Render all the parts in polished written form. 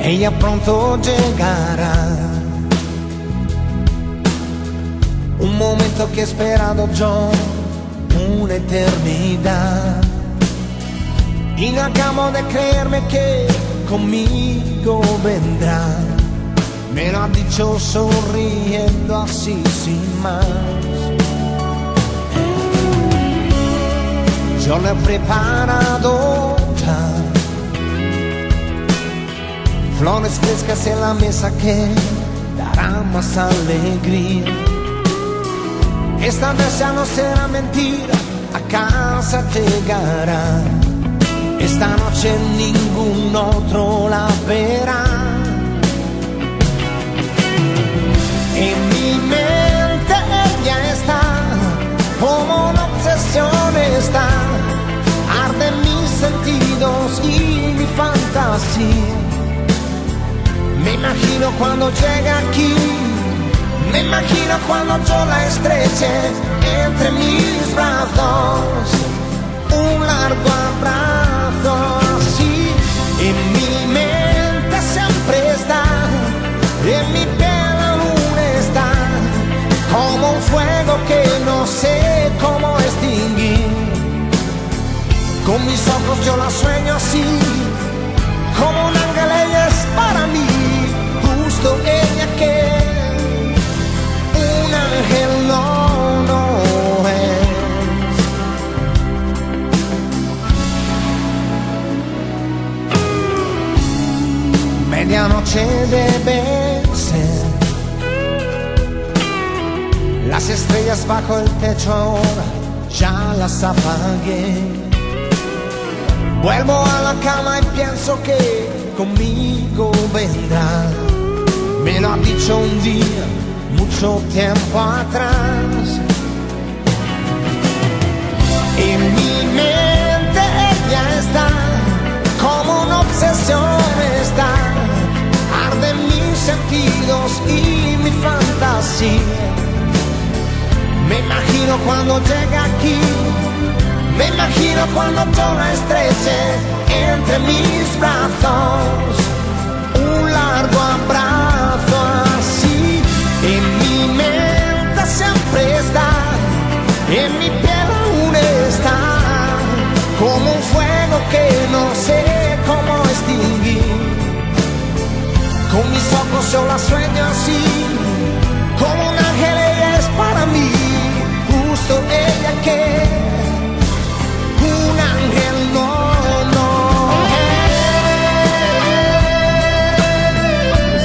ella pronto llegará. Un momento que he esperado yo una eternidad, y no acabo de creerme que conmigo vendrá. Me lo ha dicho sonriendo así sin más. Yo le he preparado ya flores frescas en la mesa que darán más alegría. Esta vez ya no será mentira, a casa llegará. Esta noche ningún otro la verá. En mi mente ella está, como una obsesión está. Arden mis sentidos y mi fantasía. Me imagino cuando llegue aquí, me imagino cuando yo la estreche entre mis brazos, un largo abrazo así. En mi mente siempre está, en mi piel aún está, como un fuego que no sé cómo extinguir. Con mis ojos yo la sueño así, como un ángel ella es para mí, justo ella que un ángel no es. Medianoche debe ser, las estrellas bajo el techo ahora ya las apagué. Vuelvo a la cama y pienso que conmigo vendrá. Me lo ha dicho un día, mucho tiempo atrás. En mi mente ella está, como una obsesión está. Arden mis sentidos y mi fantasía. Me imagino cuando llega aquí, me imagino cuando yo la estreche entre mis brazos, un largo abrazo así. En mi mente siempre está, en mi piel aún está, como un fuego que no sé cómo extinguir. Con mis ojos yo la sueño así, como un ángel ella es para mí, justo ella que un ángel no es.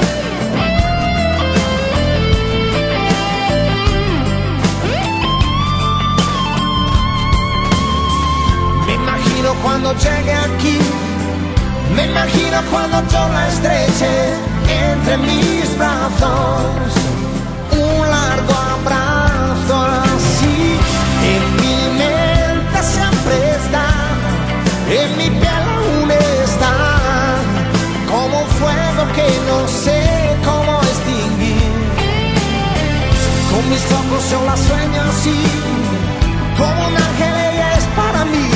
Me imagino cuando llegue aquí, me imagino cuando yo la estreche entre mis brazos, un largo abrazo así. En mi mente siempre está, en mi piel aún está, como un fuego que no sé cómo extinguir. Con mis ojos yo la sueño así, como un ángel ella es para mí,